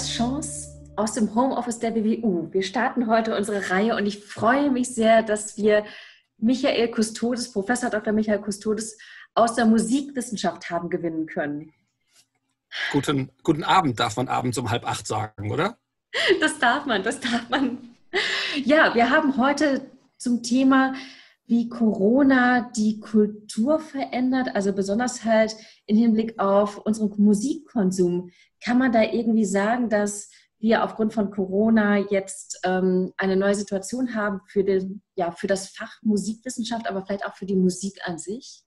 Andreas Schons aus dem Homeoffice der WWU. Wir starten heute unsere Reihe und ich freue mich sehr, dass wir Michael Kustodes, Professor Dr. Michael Kustodes aus der Musikwissenschaft haben gewinnen können. Guten Abend, darf man abends um 7:30 sagen, oder? Das darf man. Ja, wir haben heute zum Thema, wie Corona die Kultur verändert, also besonders halt im Hinblick auf unseren Musikkonsum. Kann man da irgendwie sagen, dass wir aufgrund von Corona jetzt eine neue Situation haben für das Fach Musikwissenschaft, aber vielleicht auch für die Musik an sich?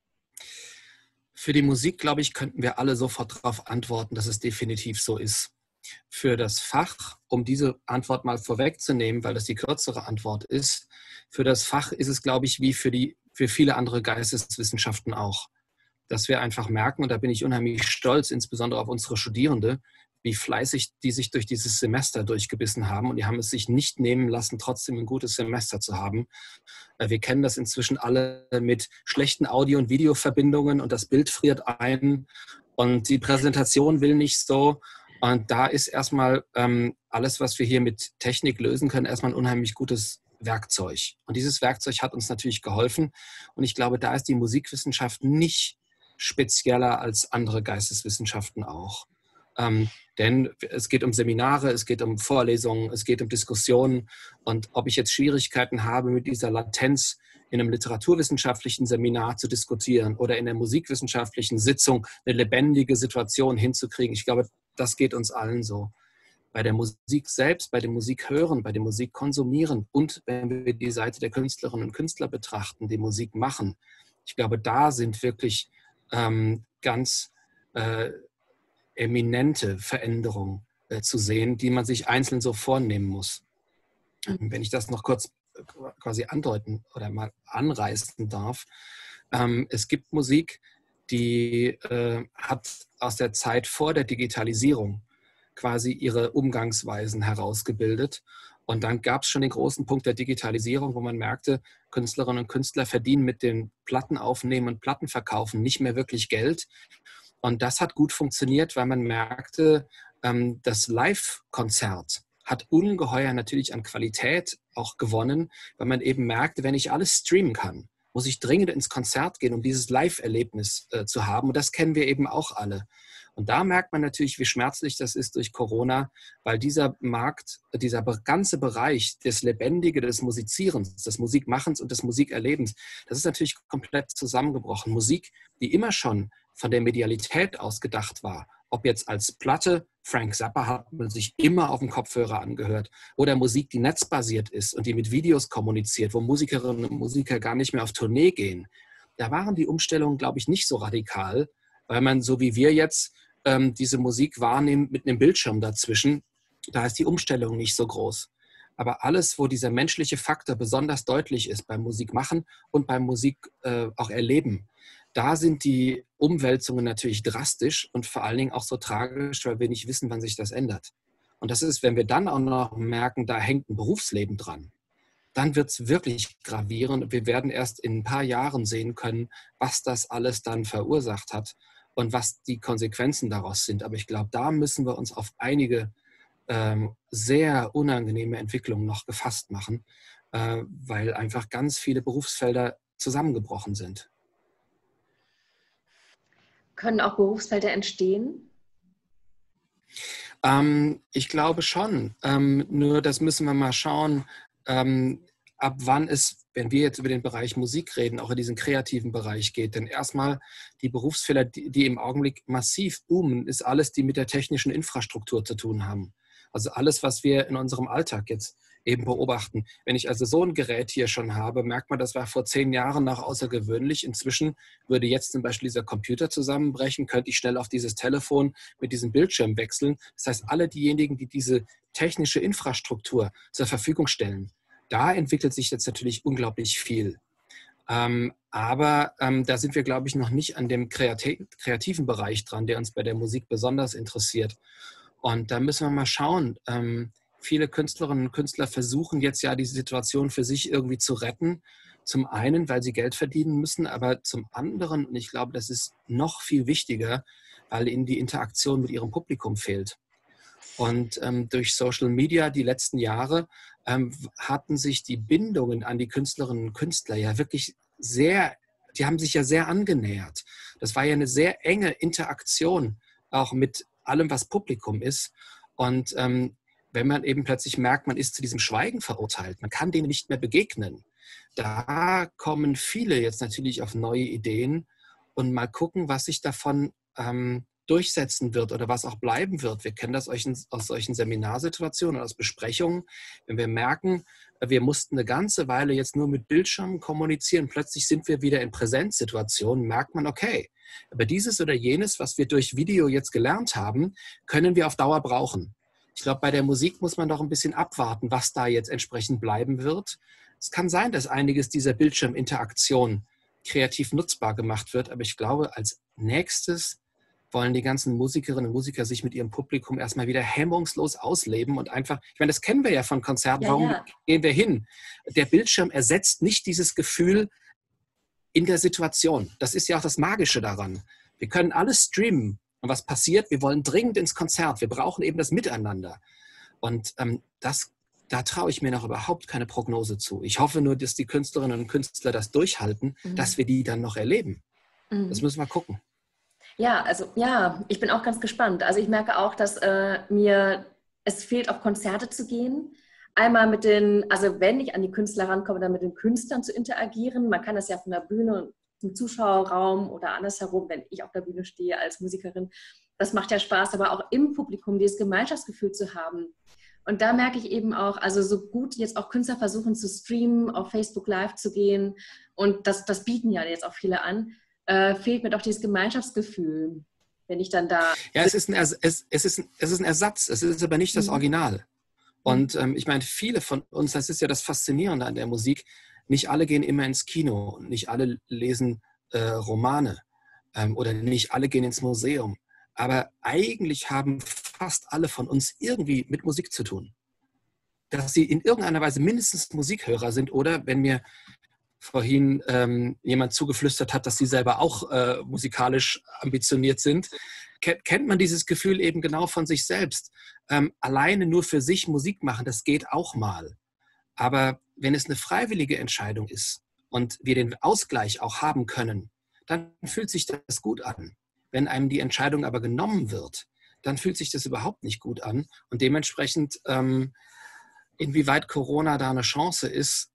Für die Musik, glaube ich, könnten wir alle sofort darauf antworten, dass es definitiv so ist. Für das Fach, um diese Antwort mal vorwegzunehmen, weil das die kürzere Antwort ist, für das Fach ist es, glaube ich, wie für viele andere Geisteswissenschaften auch, dass wir einfach merken, und da bin ich unheimlich stolz, insbesondere auf unsere Studierende, wie fleißig die sich durch dieses Semester durchgebissen haben, und die haben es sich nicht nehmen lassen, trotzdem ein gutes Semester zu haben. Wir kennen das inzwischen alle mit schlechten Audio- und Videoverbindungen und das Bild friert ein und die Präsentation will nicht so. Und da ist erstmal alles, was wir hier mit Technik lösen können, erstmal ein unheimlich gutes Werkzeug. Und dieses Werkzeug hat uns natürlich geholfen. Und ich glaube, da ist die Musikwissenschaft nicht spezieller als andere Geisteswissenschaften auch. Denn es geht um Seminare, es geht um Vorlesungen, es geht um Diskussionen. Und ob ich jetzt Schwierigkeiten habe, mit dieser Latenz in einem literaturwissenschaftlichen Seminar zu diskutieren oder in der musikwissenschaftlichen Sitzung eine lebendige Situation hinzukriegen, ich glaube, das geht uns allen so. Bei der Musik selbst, bei dem Musikhören, bei dem Musikkonsumieren und wenn wir die Seite der Künstlerinnen und Künstler betrachten, die Musik machen, ich glaube, da sind wirklich ganz eminente Veränderungen zu sehen, die man sich einzeln so vornehmen muss. Wenn ich das noch kurz quasi andeuten oder mal anreißen darf. Es gibt Musik, die hat aus der Zeit vor der Digitalisierung quasi ihre Umgangsweisen herausgebildet. Und dann gab es schon den großen Punkt der Digitalisierung, wo man merkte, Künstlerinnen und Künstler verdienen mit den Plattenaufnehmen und Plattenverkaufen nicht mehr wirklich Geld. Und das hat gut funktioniert, weil man merkte, das Live-Konzert hat ungeheuer natürlich an Qualität auch gewonnen, weil man eben merkte, wenn ich alles streamen kann, muss ich dringend ins Konzert gehen, um dieses Live-Erlebnis zu haben. Und das kennen wir eben auch alle. Und da merkt man natürlich, wie schmerzlich das ist durch Corona, weil dieser Markt, dieser ganze Bereich des Lebendige, des Musizierens, des Musikmachens und des Musikerlebens, das ist natürlich komplett zusammengebrochen. Musik, die immer schon von der Medialität aus gedacht war, ob jetzt als Platte, Frank Zappa hat man sich immer auf dem Kopfhörer angehört, oder Musik, die netzbasiert ist und die mit Videos kommuniziert, wo Musikerinnen und Musiker gar nicht mehr auf Tournee gehen. Da waren die Umstellungen, glaube ich, nicht so radikal, weil man, so wie wir jetzt, diese Musik wahrnimmt mit einem Bildschirm dazwischen, da ist die Umstellung nicht so groß. Aber alles, wo dieser menschliche Faktor besonders deutlich ist, beim Musikmachen und beim Musik auch erleben, da sind die Umwälzungen natürlich drastisch und vor allen Dingen auch so tragisch, weil wir nicht wissen, wann sich das ändert. Und das ist, wenn wir dann auch noch merken, da hängt ein Berufsleben dran, dann wird es wirklich gravierend und wir werden erst in ein paar Jahren sehen können, was das alles dann verursacht hat und was die Konsequenzen daraus sind. Aber ich glaube, da müssen wir uns auf einige sehr unangenehme Entwicklungen noch gefasst machen, weil einfach ganz viele Berufsfelder zusammengebrochen sind. Können auch Berufsfelder entstehen? Ich glaube schon. Nur das müssen wir mal schauen, ab wann es, wenn wir jetzt über den Bereich Musik reden, auch in diesen kreativen Bereich geht. Denn erstmal die Berufsfelder, die im Augenblick massiv boomen, ist alles, die mit der technischen Infrastruktur zu tun haben. Also alles, was wir in unserem Alltag jetzt eben beobachten. Wenn ich also so ein Gerät hier schon habe, merkt man, das war vor 10 Jahren noch außergewöhnlich. Inzwischen würde jetzt zum Beispiel dieser Computer zusammenbrechen, könnte ich schnell auf dieses Telefon mit diesem Bildschirm wechseln. Das heißt, alle diejenigen, die diese technische Infrastruktur zur Verfügung stellen, da entwickelt sich jetzt natürlich unglaublich viel. Aber da sind wir, glaube ich, noch nicht an dem kreativen Bereich dran, der uns bei der Musik besonders interessiert. Und da müssen wir mal schauen. Viele Künstlerinnen und Künstler versuchen jetzt ja, diese Situation für sich irgendwie zu retten. Zum einen, weil sie Geld verdienen müssen, aber zum anderen, und ich glaube, das ist noch viel wichtiger, weil ihnen die Interaktion mit ihrem Publikum fehlt. Und durch Social Media die letzten Jahre hatten sich die Bindungen an die Künstlerinnen und Künstler ja wirklich die haben sich ja sehr angenähert. Das war ja eine sehr enge Interaktion, auch mit allem, was Publikum ist. Und wenn man eben plötzlich merkt, man ist zu diesem Schweigen verurteilt, man kann denen nicht mehr begegnen, da kommen viele jetzt natürlich auf neue Ideen und mal gucken, was sich davon durchsetzen wird oder was auch bleiben wird. Wir kennen das aus solchen Seminarsituationen, aus Besprechungen. Wenn wir merken, wir mussten eine ganze Weile jetzt nur mit Bildschirmen kommunizieren, plötzlich sind wir wieder in Präsenzsituationen, merkt man, okay, aber dieses oder jenes, was wir durch Video jetzt gelernt haben, können wir auf Dauer brauchen. Ich glaube, bei der Musik muss man doch ein bisschen abwarten, was da jetzt entsprechend bleiben wird. Es kann sein, dass einiges dieser Bildschirminteraktion kreativ nutzbar gemacht wird, aber ich glaube, als nächstes wollen die ganzen Musikerinnen und Musiker sich mit ihrem Publikum erstmal wieder hemmungslos ausleben und einfach, ich meine, das kennen wir ja von Konzerten, warum gehen wir hin? Der Bildschirm ersetzt nicht dieses Gefühl in der Situation. Das ist ja auch das Magische daran. Wir können alles streamen. Und was passiert? Wir wollen dringend ins Konzert. Wir brauchen eben das Miteinander. Und da traue ich mir noch überhaupt keine Prognose zu. Ich hoffe nur, dass die Künstlerinnen und Künstler das durchhalten, dass wir die dann noch erleben. Das müssen wir gucken. Ja, also ja, ich bin auch ganz gespannt. Also ich merke auch, dass es fehlt, auf Konzerte zu gehen. Einmal also wenn ich an die Künstler rankomme, dann mit den Künstlern zu interagieren. Man kann das ja von der Bühne im Zuschauerraum oder andersherum, wenn ich auf der Bühne stehe als Musikerin. Das macht ja Spaß, aber auch im Publikum dieses Gemeinschaftsgefühl zu haben. Und da merke ich eben auch, also so gut jetzt auch Künstler versuchen zu streamen, auf Facebook Live zu gehen und das bieten ja jetzt auch viele an, fehlt mir doch dieses Gemeinschaftsgefühl, wenn ich dann da... Ja, es ist ein Ersatz, es ist aber nicht das Original. Und ich meine, viele von uns, das ist ja das Faszinierende an der Musik, nicht alle gehen immer ins Kino und nicht alle lesen Romane oder nicht alle gehen ins Museum. Aber eigentlich haben fast alle von uns irgendwie mit Musik zu tun. Dass sie in irgendeiner Weise mindestens Musikhörer sind oder, wenn mir vorhin jemand zugeflüstert hat, dass sie selber auch musikalisch ambitioniert sind, kennt man dieses Gefühl eben genau von sich selbst. Alleine nur für sich Musik machen, das geht auch mal. Aber wenn es eine freiwillige Entscheidung ist und wir den Ausgleich auch haben können, dann fühlt sich das gut an. Wenn einem die Entscheidung aber genommen wird, dann fühlt sich das überhaupt nicht gut an. Und dementsprechend, inwieweit Corona da eine Chance ist,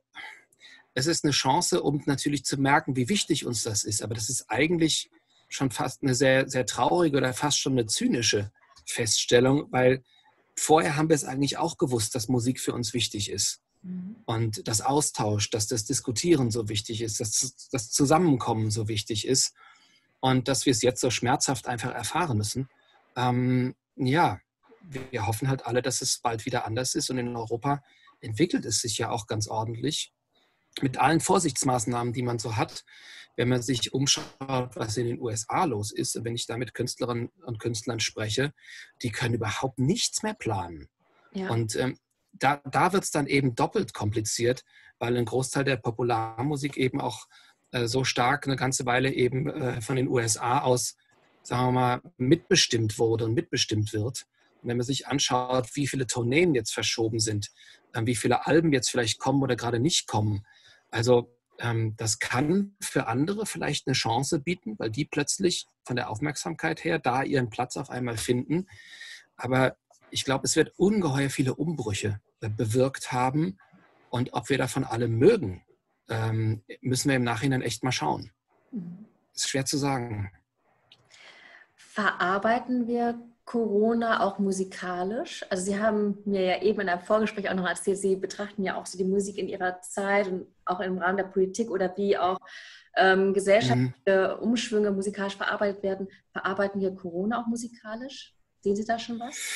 es ist eine Chance, um natürlich zu merken, wie wichtig uns das ist. Aber das ist eigentlich schon fast eine sehr, sehr traurige oder fast schon eine zynische Feststellung, weil vorher haben wir es eigentlich auch gewusst, dass Musik für uns wichtig ist. Und das Austausch, dass das Diskutieren so wichtig ist, dass das Zusammenkommen so wichtig ist und dass wir es jetzt so schmerzhaft einfach erfahren müssen. Ja, wir hoffen halt alle, dass es bald wieder anders ist und in Europa entwickelt es sich ja auch ganz ordentlich mit allen Vorsichtsmaßnahmen, die man so hat. Wenn man sich umschaut, was in den USA los ist, und wenn ich da mit Künstlerinnen und Künstlern spreche, die können überhaupt nichts mehr planen. Ja. Und da wird es dann eben doppelt kompliziert, weil ein Großteil der Popularmusik eben auch so stark eine ganze Weile eben von den USA aus, sagen wir mal, mitbestimmt wurde und mitbestimmt wird. Und wenn man sich anschaut, wie viele Tourneen jetzt verschoben sind, wie viele Alben jetzt vielleicht kommen oder gerade nicht kommen, also das kann für andere vielleicht eine Chance bieten, weil die plötzlich von der Aufmerksamkeit her da ihren Platz auf einmal finden. Aber ich glaube, es wird ungeheuer viele Umbrüche bewirkt haben. Und ob wir davon alle mögen, müssen wir im Nachhinein echt mal schauen. Ist schwer zu sagen. Verarbeiten wir Corona auch musikalisch? Also Sie haben mir ja eben in einem Vorgespräch auch noch erzählt, Sie betrachten ja auch so die Musik in Ihrer Zeit und auch im Rahmen der Politik oder wie auch gesellschaftliche Umschwünge musikalisch verarbeitet werden. Verarbeiten wir Corona auch musikalisch? Sehen Sie da schon was?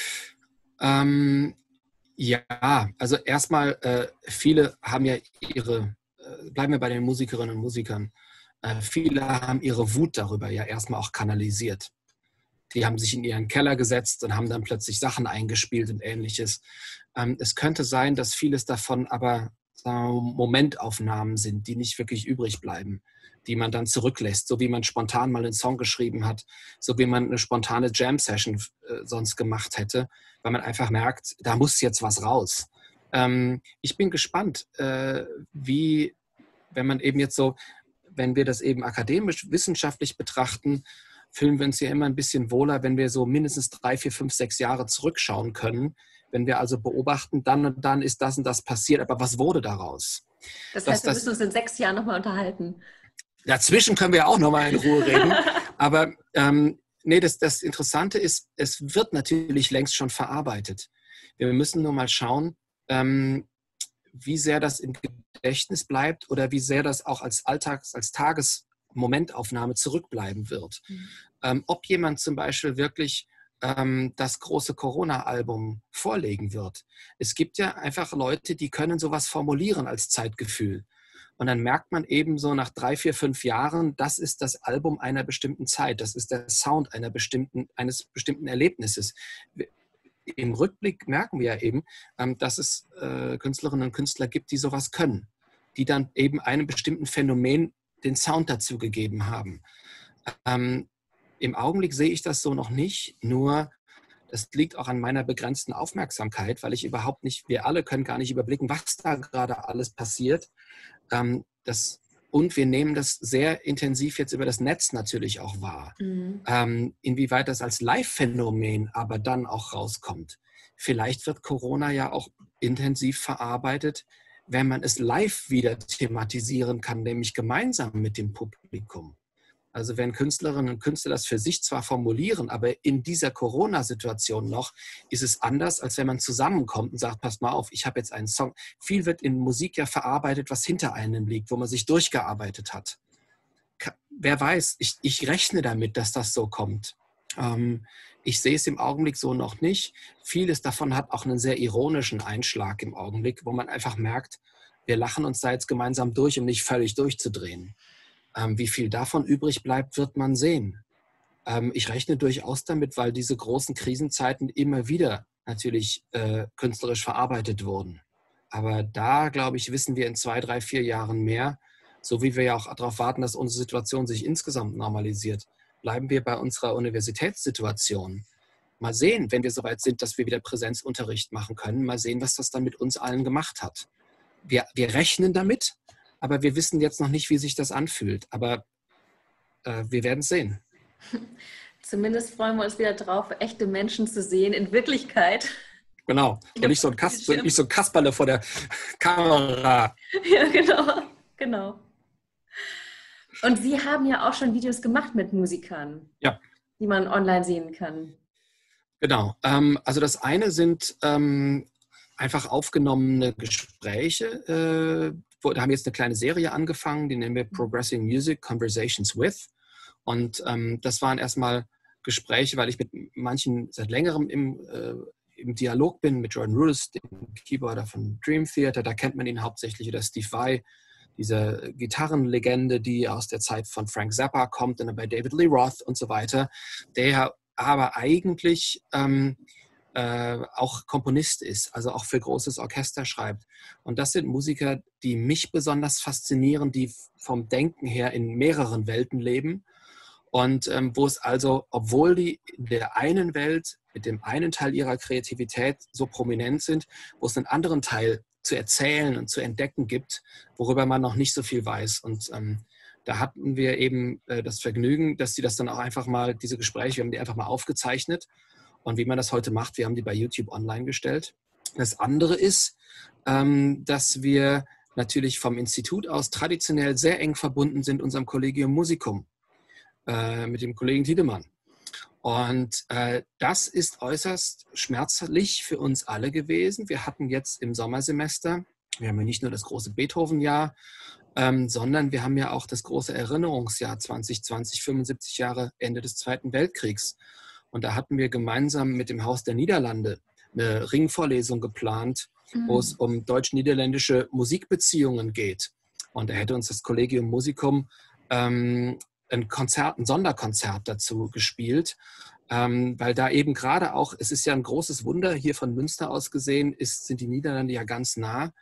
Ja, also erstmal, viele haben ja bleiben wir bei den Musikerinnen und Musikern, viele haben ihre Wut darüber ja erstmal auch kanalisiert. Die haben sich in ihren Keller gesetzt und haben dann plötzlich Sachen eingespielt und Ähnliches. Es könnte sein, dass vieles davon aber Momentaufnahmen sind, die nicht wirklich übrig bleiben, die man dann zurücklässt, so wie man spontan mal einen Song geschrieben hat, so wie man eine spontane Jam-Session sonst gemacht hätte, weil man einfach merkt, da muss jetzt was raus. Ich bin gespannt, wie, wenn man eben jetzt so, wenn wir das eben akademisch, wissenschaftlich betrachten, fühlen wir uns ja immer ein bisschen wohler, wenn wir so mindestens 3, 4, 5, 6 Jahre zurückschauen können. Wenn wir also beobachten, dann und dann ist das und das passiert, aber was wurde daraus? Das heißt, wir müssen uns in 6 Jahren nochmal unterhalten. Dazwischen können wir auch nochmal in Ruhe reden. Aber nee, das Interessante ist, es wird natürlich längst schon verarbeitet. Wir müssen nur mal schauen, wie sehr das im Gedächtnis bleibt oder wie sehr das auch als Tagesmomentaufnahme zurückbleiben wird. Ob jemand zum Beispiel wirklich das große Corona-Album vorlegen wird. Es gibt ja einfach Leute, die können sowas formulieren als Zeitgefühl. Und dann merkt man eben so nach 3, 4, 5 Jahren, das ist das Album einer bestimmten Zeit, das ist der Sound eines bestimmten Erlebnisses. Im Rückblick merken wir ja eben, dass es Künstlerinnen und Künstler gibt, die sowas können, die dann eben einem bestimmten Phänomen den Sound dazu gegeben haben. Im Augenblick sehe ich das so noch nicht, nur das liegt auch an meiner begrenzten Aufmerksamkeit, weil wir alle können gar nicht überblicken, was da gerade alles passiert. Und wir nehmen das sehr intensiv jetzt über das Netz natürlich auch wahr. Inwieweit das als Live-Phänomen aber dann auch rauskommt. Vielleicht wird Corona ja auch intensiv verarbeitet, wenn man es live wieder thematisieren kann, nämlich gemeinsam mit dem Publikum. Also wenn Künstlerinnen und Künstler das für sich zwar formulieren, aber in dieser Corona-Situation noch, ist es anders, als wenn man zusammenkommt und sagt, pass mal auf, ich habe jetzt einen Song. Viel wird in Musik ja verarbeitet, was hinter einem liegt, wo man sich durchgearbeitet hat. Wer weiß, ich rechne damit, dass das so kommt. Ich sehe es im Augenblick so noch nicht. Vieles davon hat auch einen sehr ironischen Einschlag im Augenblick, wo man einfach merkt, wir lachen uns da jetzt gemeinsam durch, um nicht völlig durchzudrehen. Wie viel davon übrig bleibt, wird man sehen. Ich rechne durchaus damit, weil diese großen Krisenzeiten immer wieder natürlich künstlerisch verarbeitet wurden. Aber da, glaube ich, wissen wir in 2, 3, 4 Jahren mehr, so wie wir ja auch darauf warten, dass unsere Situation sich insgesamt normalisiert. Bleiben wir bei unserer Universitätssituation. Mal sehen, wenn wir soweit sind, dass wir wieder Präsenzunterricht machen können, mal sehen, was das dann mit uns allen gemacht hat. Wir rechnen damit, aber wir wissen jetzt noch nicht, wie sich das anfühlt. Aber wir werden es sehen. Zumindest freuen wir uns wieder drauf, echte Menschen zu sehen in Wirklichkeit. Genau. Und nicht so ein Kasperle vor der Kamera. Ja, genau. Und Sie haben ja auch schon Videos gemacht mit Musikern, ja, die man online sehen kann. Genau. Also das eine sind einfach aufgenommene Gespräche. Da haben wir jetzt eine kleine Serie angefangen, die nennen wir Progressing Music Conversations with. Und das waren erstmal Gespräche, weil ich mit manchen seit längerem im Dialog bin, mit Jordan Rudess, dem Keyboarder von Dream Theater. Da kennt man ihn hauptsächlich, oder Steve Vai, diese Gitarrenlegende, die aus der Zeit von Frank Zappa kommt, und dann bei David Lee Roth und so weiter, der aber eigentlich auch Komponist ist, also auch für großes Orchester schreibt. Und das sind Musiker, die mich besonders faszinieren, die vom Denken her in mehreren Welten leben und wo es also, obwohl die in der einen Welt mit dem einen Teil ihrer Kreativität so prominent sind, wo es einen anderen Teil zu erzählen und zu entdecken gibt, worüber man noch nicht so viel weiß. Und da hatten wir eben das Vergnügen, dass sie das dann auch einfach mal, diese Gespräche, wir haben die einfach mal aufgezeichnet. Und wie man das heute macht, wir haben die bei YouTube online gestellt. Das andere ist, dass wir natürlich vom Institut aus traditionell sehr eng verbunden sind, unserem Collegium Musicum, mit dem Kollegen Tiedemann. Und das ist äußerst schmerzlich für uns alle gewesen. Wir hatten jetzt im Sommersemester, wir haben ja nicht nur das große Beethoven-Jahr, sondern wir haben ja auch das große Erinnerungsjahr 2020, 75 Jahre Ende des Zweiten Weltkriegs. Und da hatten wir gemeinsam mit dem Haus der Niederlande eine Ringvorlesung geplant, wo es um deutsch-niederländische Musikbeziehungen geht. Und da hätte uns das Collegium Musicum ein Sonderkonzert dazu gespielt, weil da eben gerade auch, es ist ja ein großes Wunder, hier von Münster aus gesehen, sind die Niederlande ja ganz nah.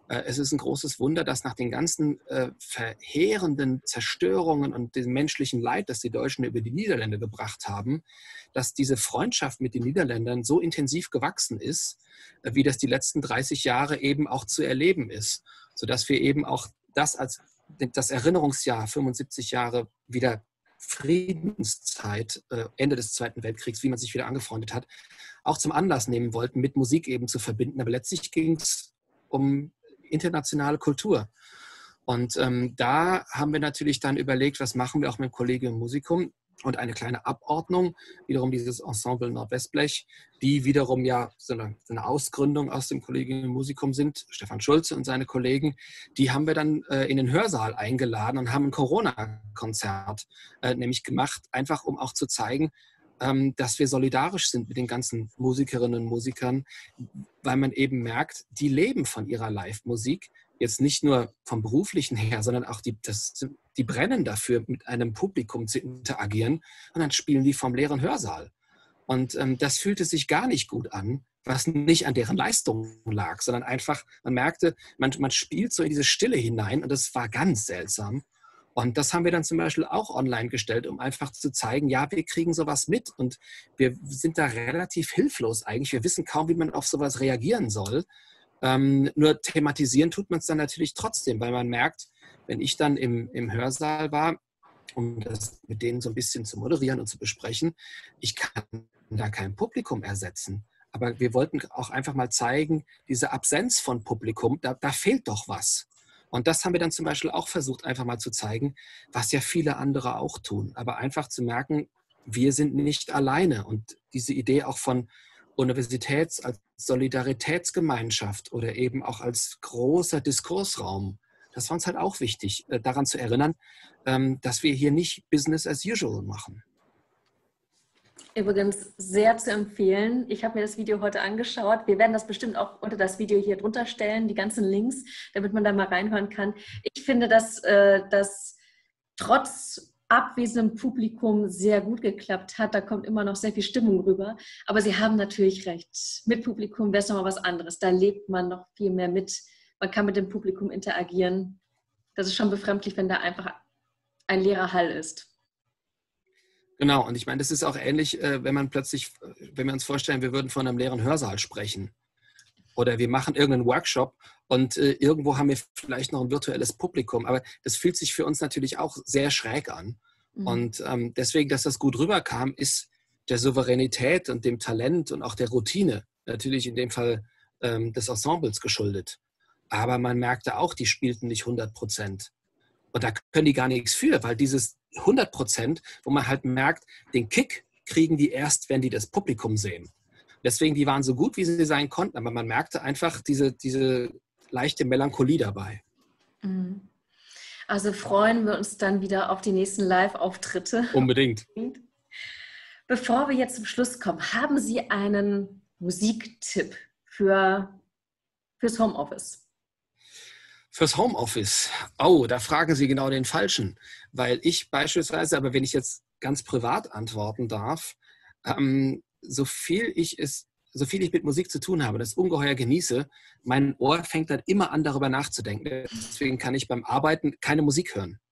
Es ist ein großes Wunder, dass nach den ganzen verheerenden Zerstörungen und dem menschlichen Leid, das die Deutschen über die Niederländer gebracht haben, dass diese Freundschaft mit den Niederländern so intensiv gewachsen ist, wie das die letzten 30 Jahre eben auch zu erleben ist. Sodass wir eben auch das als das Erinnerungsjahr, 75 Jahre wieder Friedenszeit, Ende des Zweiten Weltkriegs, wie man sich wieder angefreundet hat, auch zum Anlass nehmen wollten, mit Musik eben zu verbinden. Aber letztlich ging es um internationale Kultur. Und da haben wir natürlich dann überlegt, was machen wir auch mit dem Collegium Musicum und eine kleine Abordnung, wiederum dieses Ensemble Nordwestblech, die wiederum ja so eine Ausgründung aus dem Collegium Musicum sind, Stefan Schulze und seine Kollegen, die haben wir dann in den Hörsaal eingeladen und haben ein Corona-Konzert nämlich gemacht, einfach um auch zu zeigen, dass wir solidarisch sind mit den ganzen Musikerinnen und Musikern, weil man eben merkt, die leben von ihrer Live-Musik, jetzt nicht nur vom Beruflichen her, sondern auch die brennen dafür, mit einem Publikum zu interagieren und dann spielen die vom leeren Hörsaal. Und das fühlte sich gar nicht gut an, was nicht an deren Leistung lag, sondern einfach, man merkte, man spielt so in diese Stille hinein und das war ganz seltsam. Und das haben wir dann zum Beispiel auch online gestellt, um einfach zu zeigen, ja, wir kriegen sowas mit und wir sind da relativ hilflos eigentlich. Wir wissen kaum, wie man auf sowas reagieren soll. Nur thematisieren tut man es dann natürlich trotzdem, weil man merkt, wenn ich dann im Hörsaal war, um das mit denen so ein bisschen zu moderieren und zu besprechen, ich kann da kein Publikum ersetzen. Aber wir wollten auch einfach mal zeigen, diese Absenz von Publikum, da fehlt doch was. Und das haben wir dann zum Beispiel auch versucht, einfach mal zu zeigen, was ja viele andere auch tun. Aber einfach zu merken, wir sind nicht alleine. Und diese Idee auch von Universitäts- als Solidaritätsgemeinschaft oder eben auch als großer Diskursraum, das war uns halt auch wichtig, daran zu erinnern, dass wir hier nicht Business as usual machen. Übrigens sehr zu empfehlen. Ich habe mir das Video heute angeschaut. Wir werden das bestimmt auch unter das Video hier drunter stellen, die ganzen Links, damit man da mal reinhören kann. Ich finde, dass das trotz abwesendem Publikum sehr gut geklappt hat. Da kommt immer noch sehr viel Stimmung rüber. Aber Sie haben natürlich recht. Mit Publikum wäre es nochmal was anderes. Da lebt man noch viel mehr mit. Man kann mit dem Publikum interagieren. Das ist schon befremdlich, wenn da einfach ein leerer Hall ist. Genau, und ich meine, das ist auch ähnlich, wenn wir uns vorstellen, wir würden von einem leeren Hörsaal sprechen oder wir machen irgendeinen Workshop und irgendwo haben wir vielleicht noch ein virtuelles Publikum, aber das fühlt sich für uns natürlich auch sehr schräg an. Mhm. Und deswegen, dass das gut rüberkam, ist der Souveränität und dem Talent und auch der Routine, natürlich in dem Fall des Ensembles geschuldet. Aber man merkte auch, die spielten nicht 100%. Und da können die gar nichts für, weil dieses 100%, wo man halt merkt, den Kick kriegen die erst, wenn die das Publikum sehen. Deswegen, die waren so gut, wie sie sein konnten, aber man merkte einfach diese leichte Melancholie dabei. Also freuen wir uns dann wieder auf die nächsten Live-Auftritte. Unbedingt. Bevor wir jetzt zum Schluss kommen, haben Sie einen Musiktipp fürs Homeoffice? Fürs Homeoffice? Oh, da fragen Sie genau den Falschen. Weil ich beispielsweise, aber wenn ich jetzt ganz privat antworten darf, so viel ich mit Musik zu tun habe, das ungeheuer genieße, mein Ohr fängt dann immer an, darüber nachzudenken. Deswegen kann ich beim Arbeiten keine Musik hören.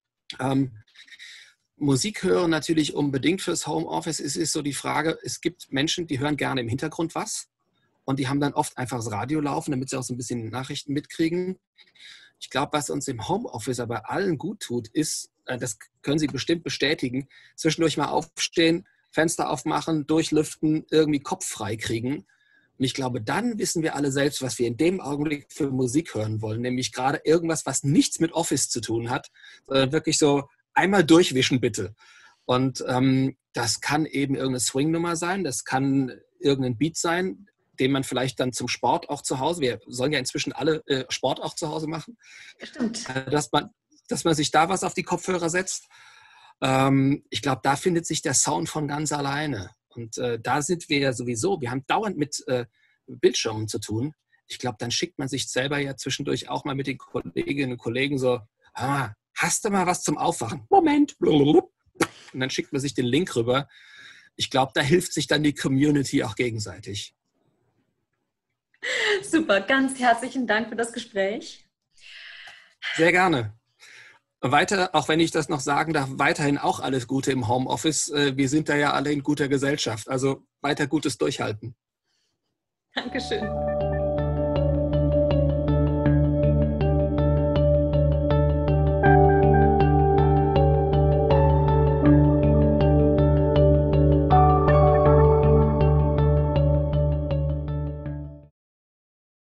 Musik hören natürlich unbedingt fürs Homeoffice. Es ist so die Frage, es gibt Menschen, die hören gerne im Hintergrund was und die haben dann oft einfach das Radio laufen, damit sie auch so ein bisschen Nachrichten mitkriegen. Ich glaube, was uns im Homeoffice aber allen gut tut, ist, das können Sie bestimmt bestätigen, zwischendurch mal aufstehen, Fenster aufmachen, durchlüften, irgendwie Kopf frei kriegen. Und ich glaube, dann wissen wir alle selbst, was wir in dem Augenblick für Musik hören wollen. Nämlich gerade irgendwas, was nichts mit Office zu tun hat, sondern wirklich so einmal durchwischen bitte. Und das kann eben irgendeine Swing-Nummer sein, das kann irgendein Beat sein, den man vielleicht dann zum Sport auch zu Hause, wir sollen ja inzwischen alle Sport auch zu Hause machen, stimmt, dass man sich da was auf die Kopfhörer setzt. Ich glaube, da findet sich der Sound von ganz alleine. Und da sind wir ja sowieso, wir haben dauernd mit Bildschirmen zu tun. Ich glaube, dann schickt man sich selber ja zwischendurch auch mal mit den Kolleginnen und Kollegen so, hast du mal was zum Aufwachen? Moment. Und dann schickt man sich den Link rüber. Ich glaube, da hilft sich dann die Community auch gegenseitig. Super, ganz herzlichen Dank für das Gespräch. Sehr gerne. Weiter, auch wenn ich das noch sagen darf, weiterhin auch alles Gute im Homeoffice. Wir sind da ja alle in guter Gesellschaft. Also weiter gutes Durchhalten. Dankeschön.